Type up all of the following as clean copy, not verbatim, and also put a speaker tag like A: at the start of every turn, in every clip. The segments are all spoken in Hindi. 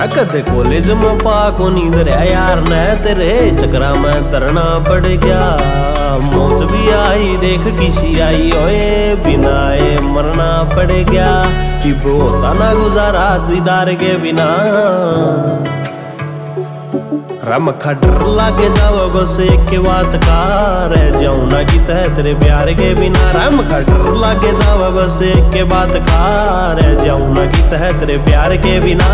A: कद कॉलेज में पाको नींद रे यार ने तेरे चक्रा में तरना पड़ गया। मौत भी आई देख किसी आई ओए बिना ए मरना पड़ गया। कि होता ना गुजारा दीदार के बिना। रम खटर लागे जाओ बस एक के बात का रह जाऊं ना कि तह तेरे प्यार के बिना। रम खटर लागे जाओ बस एक के बात का रह जाऊं ना कि तह तेरे प्यार के बिना।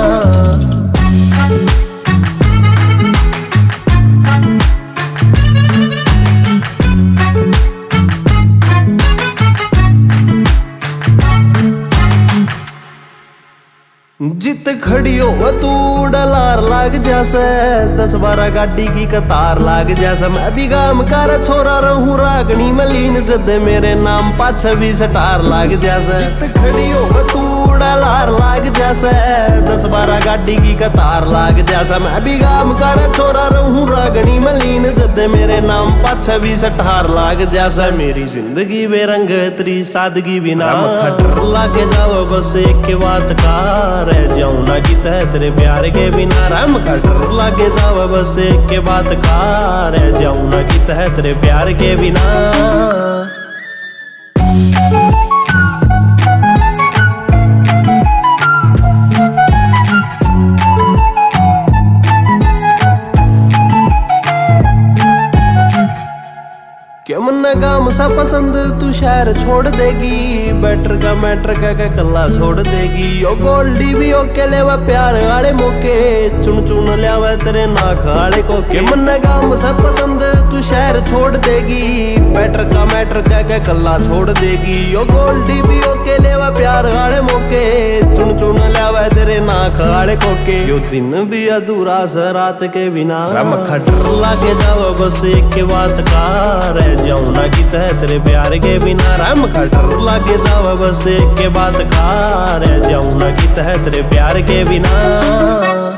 A: जित खड़ी हो तू डलार लाग जैसे 10-12 गाड़ी की कतार लाग जैसे। मैं भी गाम कर छोरा रहूं रागनी मलीन जद मेरे नाम पाछे भी सटार लाग जैसे। जित खड़ी हो तू डलार लाग जैसे 10-12 गाड़ी की कतार लाग जैसा। मैं भी गाम कर छोरा रहूं रागनी मलीन जद मेरे नाम पाछे भी सटार लाग जैसा। मेरी जिंदगी बेरंग तेरी सादगी बिना। खटर लागे जाओ बस एक के बात का रह जाऊं ना कि तह तेरे प्यार के बिना। रम खटर लागे जाओ बस एक के बात का रह जाऊं ना कि तह तेरे प्यार के बिना। क्या मन काम सा पसंद तू शहर छोड़ देगी। बैटर का मैटर का कल्ला छोड़ देगी। ओ गोल्डी भी ओके लेवा प्यार वाले मौके चुन चुन लियावा तेरे नाक वाले को। के मन काम सा पसंद तू शहर छोड़ देगी। बैटर का मैटर का कल्ला छोड़ देगी। ओ गोल्डी भी ओके लेवा प्यार वाले मौके चुन चुन लियावा तेरे नाक वाले को। के यो दिन भी अधूरा सा रात के बिना। रम खटर लागे जाओ बस एक के बात का रह जाऊं ना कि तह तेरे प्यार के बिना। रम खटर लागे जाओ बस एक के बात का रह जाऊं ना कि तह तेरे प्यार के बिना।